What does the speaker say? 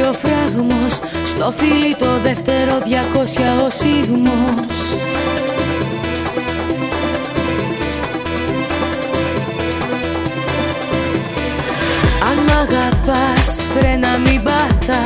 ο φράγμος, στο φίλι το δεύτερο 200 ο σφίγμος. Αν μ' αγαπάς, φρένα μην πατάς,